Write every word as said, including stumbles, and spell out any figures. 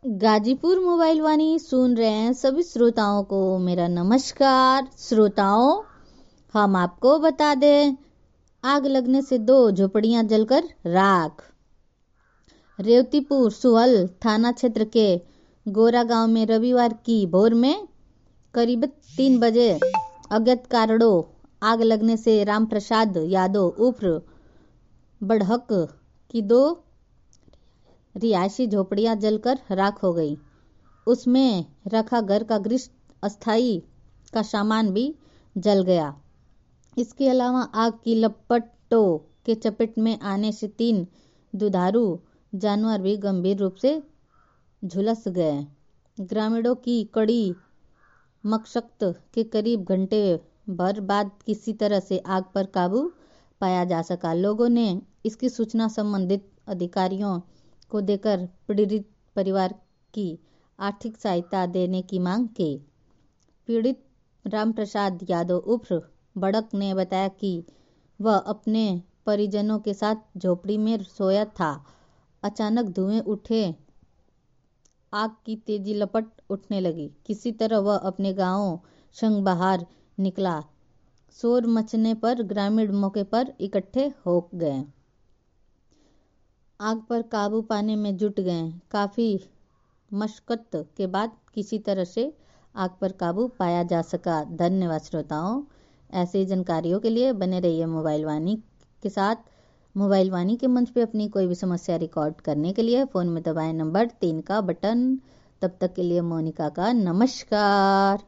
Ghazipur mobile वाणी सुन रहे हैं सभी श्रोताओं को मेरा नमस्कार। श्रोताओं, हम आपको बता दें, आग लगने से दो झोपड़ियां जलकर राख। रेवतीपुर सुहल थाना क्षेत्र के गोरा गांव में रविवार की भोर में करीब तीन बजे अज्ञात कारणों आग लगने से रामप्रसाद यादव उर्फ बड़हक की दो रिहायशी झोपड़ियां जलकर राख हो गई। उसमें रखा घर का गृह अस्थायी का सामान भी जल गया। इसके अलावा आग की लपटों के चपेट में आने से तीन दुधारू जानवर भी गंभीर रूप से झुलस गए। ग्रामीणों की कड़ी मशक्कत के करीब घंटे भर बाद किसी तरह से आग पर काबू पाया जा सका। लोगों ने इसकी सूचना संबंधित अधिकारियों को देकर पीड़ित परिवार की आर्थिक सहायता देने की मांग की। पीड़ित रामप्रसाद यादव उर्फ बड़क ने बताया कि वह अपने परिजनों के साथ झोपड़ी में सोया था। अचानक धुएं उठे, आग की तेजी लपट उठने लगी। किसी तरह वह अपने गांव संग बाहर निकला। शोर मचने पर ग्रामीण मौके पर इकट्ठे हो गए, आग पर काबू पाने में जुट गए। काफी मशक्कत के बाद किसी तरह से आग पर काबू पाया जा सका। धन्यवाद श्रोताओं। ऐसी जानकारियों के लिए बने रहिए मोबाइल वाणी के साथ। मोबाइल वाणी के मंच पे अपनी कोई भी समस्या रिकॉर्ड करने के लिए फ़ोन में दबाएं नंबर तीन का बटन। तब तक के लिए मोनिका का नमस्कार।